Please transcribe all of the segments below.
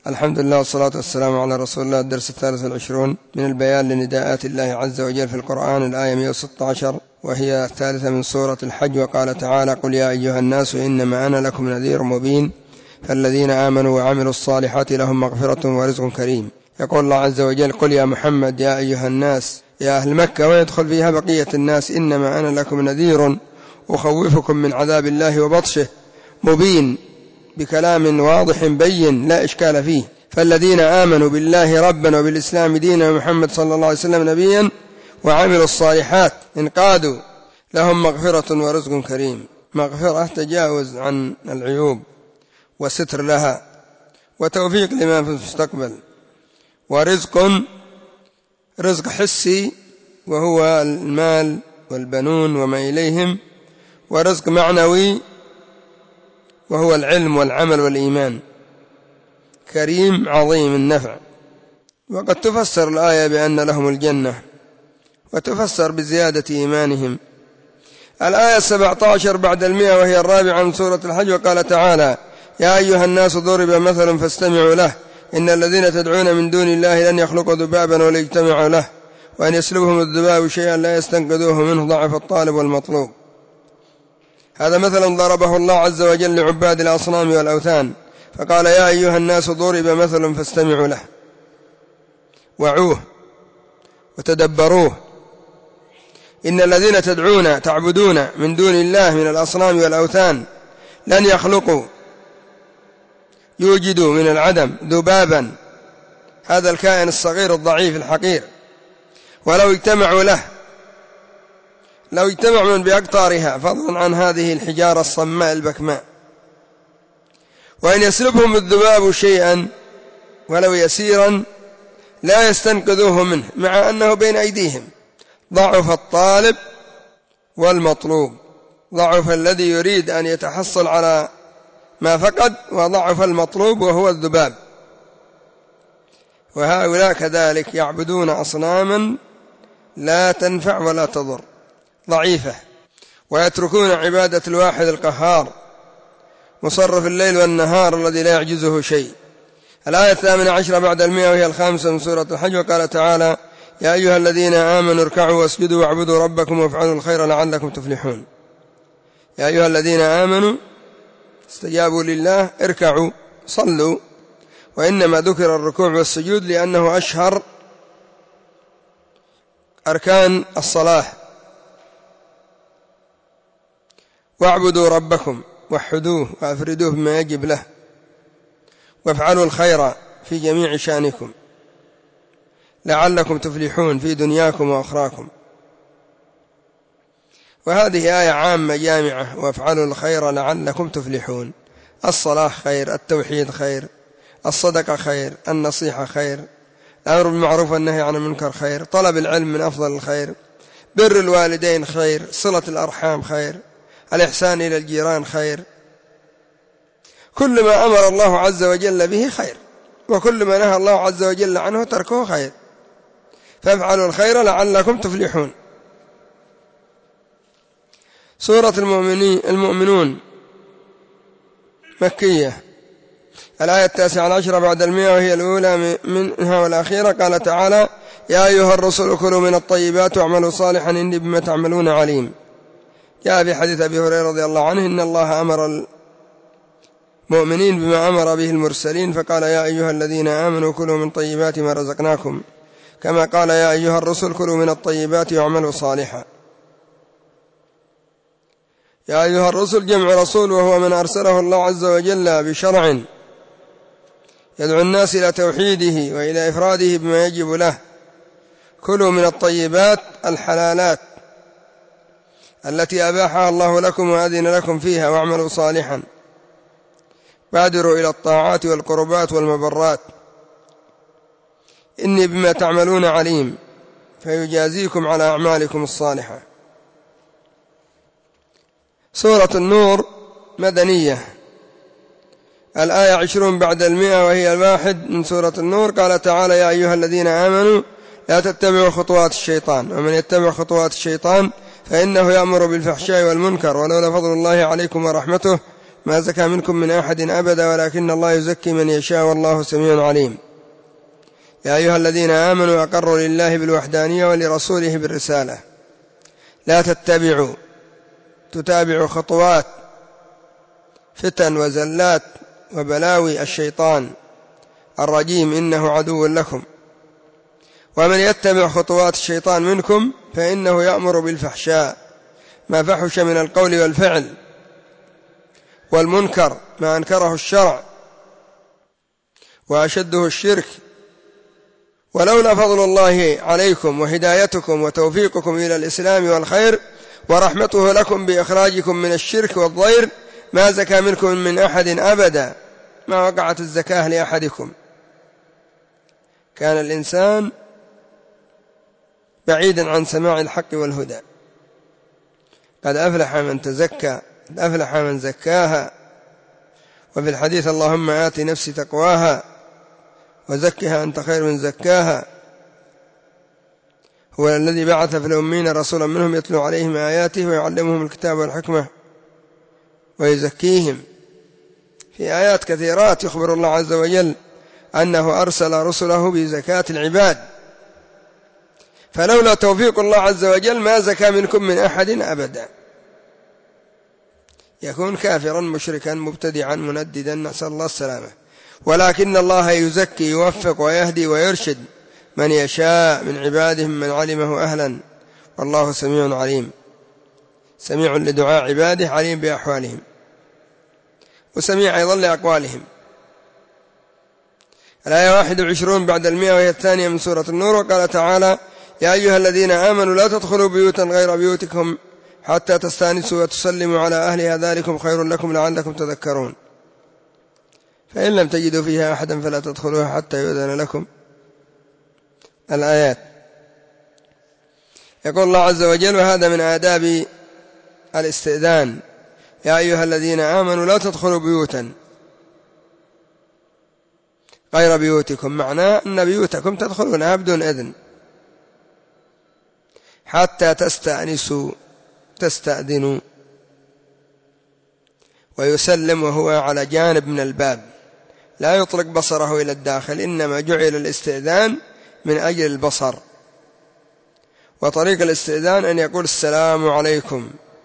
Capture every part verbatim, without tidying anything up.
الحمد لله والصلاة والسلام على رسول الله. الدرس الثالث والعشرون من البيان لنداءات الله عز وجل في القرآن، الآية مئة وستة عشر وهي الثالثة من سورة الحج. وقال تعالى: قل يا أيها الناس إنما أنا لكم نذير مبين فالذين آمنوا وعملوا الصالحات لهم مغفرة ورزق كريم. يقول الله عز وجل: قل يا محمد يا أيها الناس يا أهل مكة، ويدخل فيها بقية الناس: إنما أنا لكم نذير أخوفكم من عذاب الله وبطشه مبين، بكلام واضح بين لا إشكال فيه. فالذين آمنوا بالله ربا وبالإسلام دينا ومحمد صلى الله عليه وسلم نبيا وعملوا الصالحات انقادوا لهم مغفرة ورزق كريم. مغفرة تجاوز عن العيوب وستر لها وتوفيق لما في المستقبل، ورزق رزق حسي وهو المال والبنون وما إليهم، ورزق معنوي وهو العلم والعمل والإيمان، كريم عظيم النفع. وقد تفسر الآية بأن لهم الجنة، وتفسر بزيادة إيمانهم. الآية سبعة عشر بعد المئة وهي الرابعة من سورة الحج. وقال تعالى: يا أيها الناس ضرب مثل فاستمعوا له إن الذين تدعون من دون الله لن يخلقوا ذبابا ولا يجتمعوا له وأن يسلبهم الذباب شيئا لا يستنقذوه منه ضعف الطالب والمطلوب. هذا مثل ضربه الله عز وجل لعباد الأصنام والأوثان، فقال: يا أيها الناس ضرب مثل فاستمعوا له، وعوه وتدبروه. إن الذين تدعون تعبدون من دون الله من الأصنام والأوثان لن يخلقوا، يوجدوا من العدم ذبابا، هذا الكائن الصغير الضعيف الحقير، ولو اجتمعوا له، لو اجتمعوا من بأقطارها فضلا عن هذه الحجارة الصماء البكماء. وإن يسلبهم الذباب شيئا ولو يسيرا لا يستنقذوه منه، مع أنه بين أيديهم. ضعف الطالب والمطلوب، ضعف الذي يريد أن يتحصل على ما فقد، وضعف المطلوب وهو الذباب. وهؤلاء كذلك يعبدون أصناما لا تنفع ولا تضر، ضعيفة، ويتركون عبادة الواحد القهار مصرف الليل والنهار الذي لا يعجزه شيء. الآية الثامنة عشرة بعد المئة وهي الخامسة من سورة الحج. وقال تعالى: يا أيها الذين آمنوا اركعوا واسجدوا واعبدوا ربكم وافعلوا الخير لعلكم تفلحون. يا أيها الذين آمنوا استجابوا لله، اركعوا صلوا. وإنما ذكر الركوع والسجود لأنه أشهر أركان الصلاة. واعبدوا ربكم، وحدوه وأفردوه بما يجب له، وافعلوا الخير في جميع شأنكم لعلكم تفلحون في دنياكم وأخراكم. وهذه آية عامة جامعة: وافعلوا الخير لعلكم تفلحون. الصلاة خير، التوحيد خير، الصدقة خير، النصيحة خير، الأمر بالمعروف والنهي عن المنكر خير، طلب العلم من أفضل الخير، بر الوالدين خير، صلة الأرحام خير، الإحسان إلى الجيران خير. كل ما أمر الله عز وجل به خير، وكل ما نهى الله عز وجل عنه تركه خير. فافعلوا الخير لعلكم تفلحون. سورة المؤمنون مكية. الآية التاسعة عشرة بعد المئة وهي الأولى منها والأخيرة. قال تعالى: يا أيها الرسل كلوا من الطيبات واعملوا صالحا إني بما تعملون عليم. جاء في حديث أبي هريرة رضي الله عنه: إن الله أمر المؤمنين بما أمر به المرسلين، فقال: يا أيها الذين آمنوا كلوا من طيبات ما رزقناكم، كما قال: يا أيها الرسل كلوا من الطيبات واعملوا صالحا. يا أيها الرسل جمع رسول، وهو من أرسله الله عز وجل بشرع يدعو الناس إلى توحيده وإلى إفراده بما يجب له. كلوا من الطيبات الحلالات التي أباحها الله لكم وأذن لكم فيها، واعملوا صالحا، بادروا إلى الطاعات والقربات والمبرات، إني بما تعملون عليم، فيجازيكم على أعمالكم الصالحة. سورة النور مدنية. الآية عشرون بعد المئة وهي الواحد من سورة النور. قال تعالى: يا أيها الذين آمنوا لا تتبعوا خطوات الشيطان، ومن يتبع خطوات الشيطان فإنه يأمر بالفحشاء والمنكر، ولولا فضل الله عليكم ورحمته ما زكى منكم من أحد أبدا ولكن الله يزكي من يشاء والله سميع عليم. يا أيها الذين آمنوا أقروا لله بالوحدانية ولرسوله بالرسالة لا تتبعوا تتابعوا خطوات فتن وزلات وبلاوي الشيطان الرجيم إنه عدو لكم، ومن يتبع خطوات الشيطان منكم فإنه يأمر بالفحشاء ما فحش من القول والفعل والمنكر ما أنكره الشرع وأشده الشرك. ولولا فضل الله عليكم وهدايتكم وتوفيقكم إلى الإسلام والخير ورحمته لكم بإخراجكم من الشرك والضير ما زكى منكم من أحد أبدا، ما وقعت الزكاة لأحدكم. كان الإنسان بعيدا عن سماع الحق والهدى. قد أفلح من تزكى، قد أفلح من زكاها. وفي الحديث اللهم آت نفسي تقواها وزكها أنت خير من زكاها. هو الذي بعث في الأمين رسولا منهم يتلو عليهم آياته ويعلمهم الكتاب والحكمة ويزكيهم. في آيات كثيرات يخبر الله عز وجل أنه أرسل رسله بزكاة العباد، فلولا توفيق الله عز وجل ما زكى منكم من أحد أبدا. يكون كافرا مشركا مبتدعا منددا، نسأل الله السلامة. ولكن الله يزكي يوفق ويهدي ويرشد من يشاء من عباده من علمه أهلا، والله سميع عليم، سميع لدعاء عباده عليم بأحوالهم، وسميع أيضا لأقوالهم. الآية واحد وعشرون بعد المئة وهي الثانية من سورة النور. وقال تعالى يا أيها الذين آمنوا لا تدخلوا بيوتا غير بيوتكم حتى تستأنسوا وتسلموا على أهلها ذلكم خير لكم لعلكم تذكرون. فإن لم تجدوا فيها أحدا فلا تدخلوها حتى يؤذن لكم. الآيات. يقول الله عز وجل وهذا من آداب الاستئذان يا أيها الذين آمنوا لا تدخلوا بيوتا غير بيوتكم، معناه أن بيوتكم تدخلونها بدون إذن حتى تستأنسوا تستأذنوا. ويسلم وهو على جانب من الباب لا يطلق بصره إلى الداخل، إنما جعل الاستئذان من أجل البصر. وطريق الاستئذان أن يقول السلام عليكم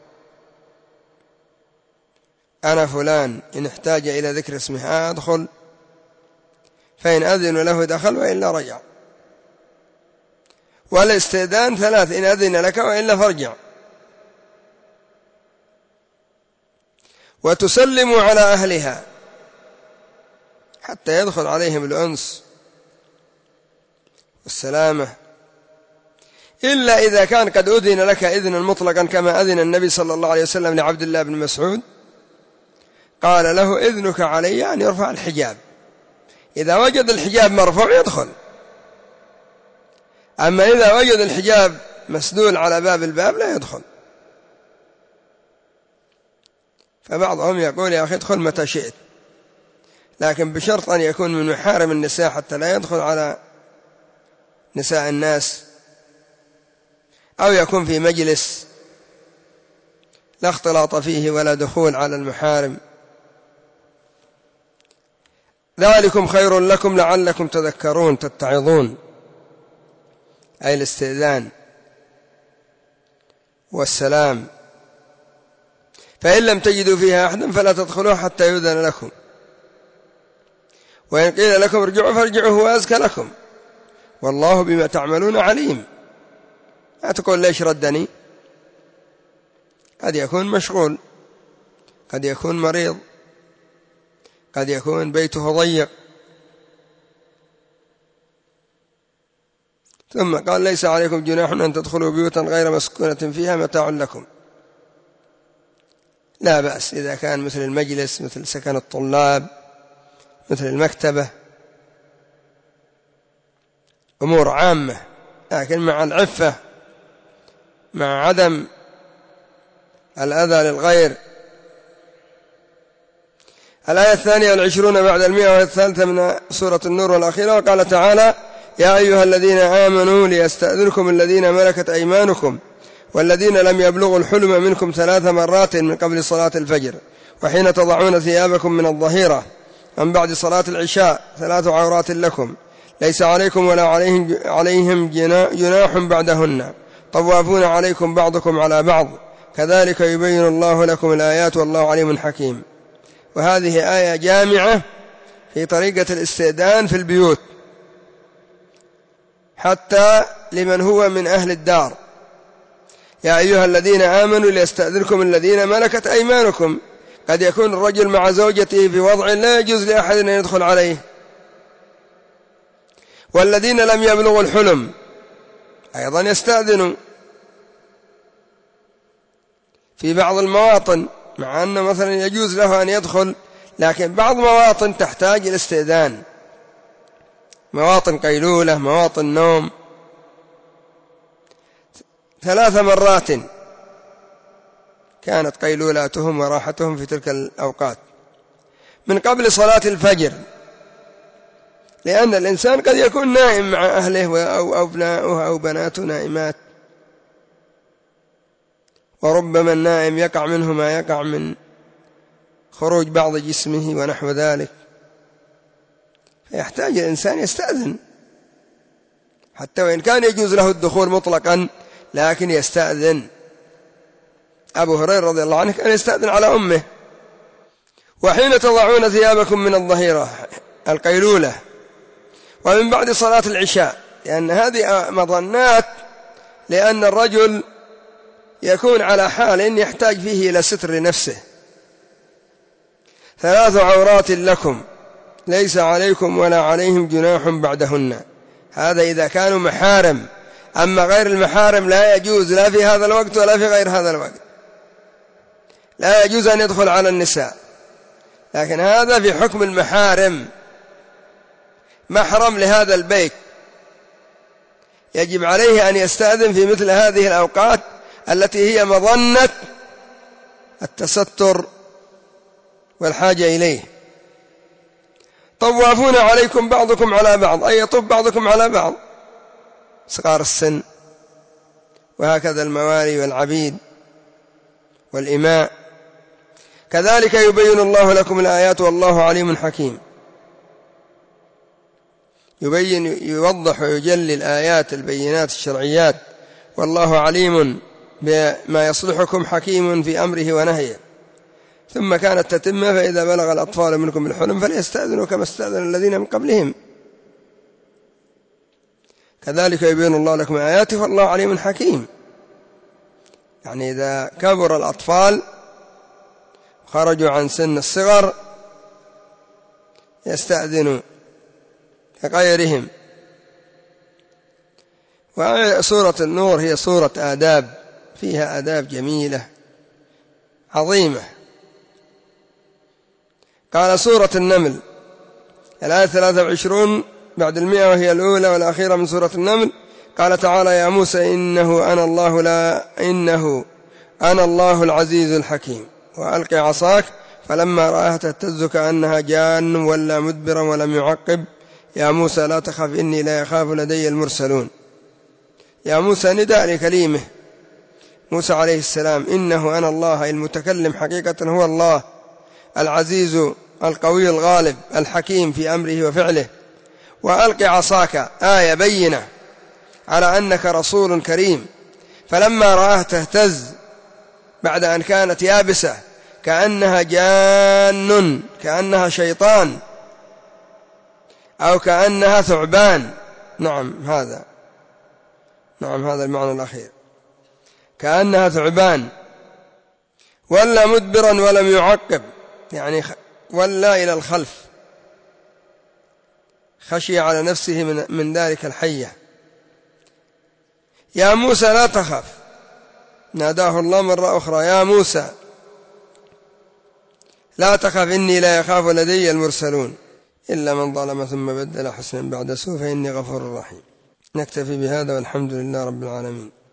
أنا فلان، إن احتاج إلى ذكر اسمه أدخل، فإن أذن له دخل وإلا رجع. والاستئذان ثلاث، إن أذن لك وإلا فارجع. وتسلم على أهلها حتى يدخل عليهم الأنس والسلامة، إلا إذا كان قد أذن لك إذنا مطلقا كما أذن النبي صلى الله عليه وسلم لعبد الله بن مسعود، قال له إذنك علي أن يرفع الحجاب، إذا وجد الحجاب مرفوع يدخل. أما إذا وجد الحجاب مسدول على باب الباب لا يدخل. فبعضهم يقول يا أخي ادخل متى شئت، لكن بشرط أن يكون من محارم النساء حتى لا يدخل على نساء الناس، أو يكون في مجلس لا اختلاط فيه ولا دخول على المحارم. ذلكم خير لكم لعلكم تذكرون تتعظون، أي الاستئذان والسلام. فإن لم تجدوا فيها أحدا فلا تدخلوها حتى يؤذن لكم، وإن قيل لكم ارجعوا فارجعوا هو أزكى لكم والله بما تعملون عليم. لا تقول ليش ردني، قد يكون مشغول، قد يكون مريض، قد يكون بيته ضيق. ثم قال ليس عليكم جناح أن تدخلوا بيوتا غير مسكونة فيها متاع لكم. لا بأس إذا كان مثل المجلس، مثل سكن الطلاب، مثل المكتبة، أمور عامة، لكن مع العفة، مع عدم الأذى للغير. الآية الثانية والعشرون بعد المئة وهي الثالثة من سورة النور والأخيرة. وقال تعالى يا أيها الذين آمنوا ليستأذنكم الذين ملكت أيمانكم والذين لم يبلغوا الحلم منكم ثلاث مرات من قبل صلاة الفجر وحين تضعون ثيابكم من الظهيرة من بعد صلاة العشاء ثلاث عورات لكم ليس عليكم ولا عليهم, عليهم جناح بعدهن طوافون عليكم بعضكم على بعض كذلك يبين الله لكم الآيات والله عليم حكيم. وهذه آية جامعة في طريقة الاستئذان في البيوت حتى لمن هو من أهل الدار. يا أيها الذين آمنوا ليستأذنكم الذين ملكت أيمانكم. قد يكون الرجل مع زوجته في وضع لا يجوز لأحد أن يدخل عليه. والذين لم يبلغوا الحلم أيضا يستأذنوا في بعض المواطن، مع أنه مثلا يجوز له أن يدخل، لكن بعض مواطن تحتاج إلى استئذان، مواطن قيلولة، مواطن نوم. ثلاث مرات كانت قيلولاتهم وراحتهم في تلك الأوقات من قبل صلاة الفجر، لأن الإنسان قد يكون نائم مع أهله أو أبناؤه أو بناته نائمات، وربما النائم يقع منه ما يقع من خروج بعض جسمه ونحو ذلك، فيحتاج الإنسان يستأذن حتى وإن كان يجوز له الدخول مطلقا، لكن يستأذن. أبو هريرة رضي الله عنه كان يستأذن على أمه. وحين تضعون ثيابكم من الظهيرة القيلولة ومن بعد صلاة العشاء، لأن هذه مظنات، لأن الرجل يكون على حال يحتاج فيه إلى ستر نفسه. ثلاث عورات لكم ليس عليكم ولا عليهم جناح بعدهن. هذا إذا كانوا محارم، أما غير المحارم لا يجوز لا في هذا الوقت ولا في غير هذا الوقت، لا يجوز أن يدخل على النساء. لكن هذا في حكم المحارم، محرم لهذا البيت، يجب عليه أن يستأذن في مثل هذه الأوقات التي هي مظنة التستر والحاجة إليه. طوافون عليكم بعضكم على بعض، أي يطوف بعضكم على بعض، صغار السن، وهكذا الموالي والعبيد والإماء. كذلك يبين الله لكم الآيات والله عليم حكيم. يبين يوضح ويجلي الآيات البينات الشرعيات، والله عليم بما يصلحكم حكيم في أمره ونهيه. ثم كانت تتمة: فإذا بلغ الأطفال منكم الحلم فليستأذنوا كما استأذن الذين من قبلهم كذلك يبين الله لكم آياته والله عليم حكيم. يعني إذا كبر الأطفال خرجوا عن سن الصغر يستأذنوا كغيرهم. وسورة النور هي سورة آداب، فيها آداب جميلة عظيمة. قال سورة النمل الآية ثلاثة وعشرون بعد المئة، وهي الأولى والأخيرة من سورة النمل. قال تعالى: يا موسى إنه أنا الله لا إنه أنا الله العزيز الحكيم وألق عصاك فلما رآها تهتز كأنها جان ولا مدبرا ولم يعقب يا موسى لا تخف إني لا يخاف لدي المرسلون. يا موسى نداء لكليمه موسى عليه السلام، إنه أنا الله، المتكلم حقيقة هو الله العزيز القوي الغالب الحكيم في أمره وفعله. وألق عصاك آية بينة على أنك رسول كريم. فلما رآه تهتز بعد أن كانت يابسة كأنها جان، كأنها شيطان أو كأنها ثعبان. نعم هذا نعم هذا المعنى الأخير، كأنها ثعبان. ولا مدبرا ولم يعقب، يعني ولا إلى الخلف، خشي على نفسه من, من ذلك الحية. يا موسى لا تخف، ناداه الله مرة أخرى: يا موسى لا تخف إني لا يخاف لدي المرسلون إلا من ظلم ثم بدل حسنا بعد سوء فإني غفور رحيم. نكتفي بهذا والحمد لله رب العالمين.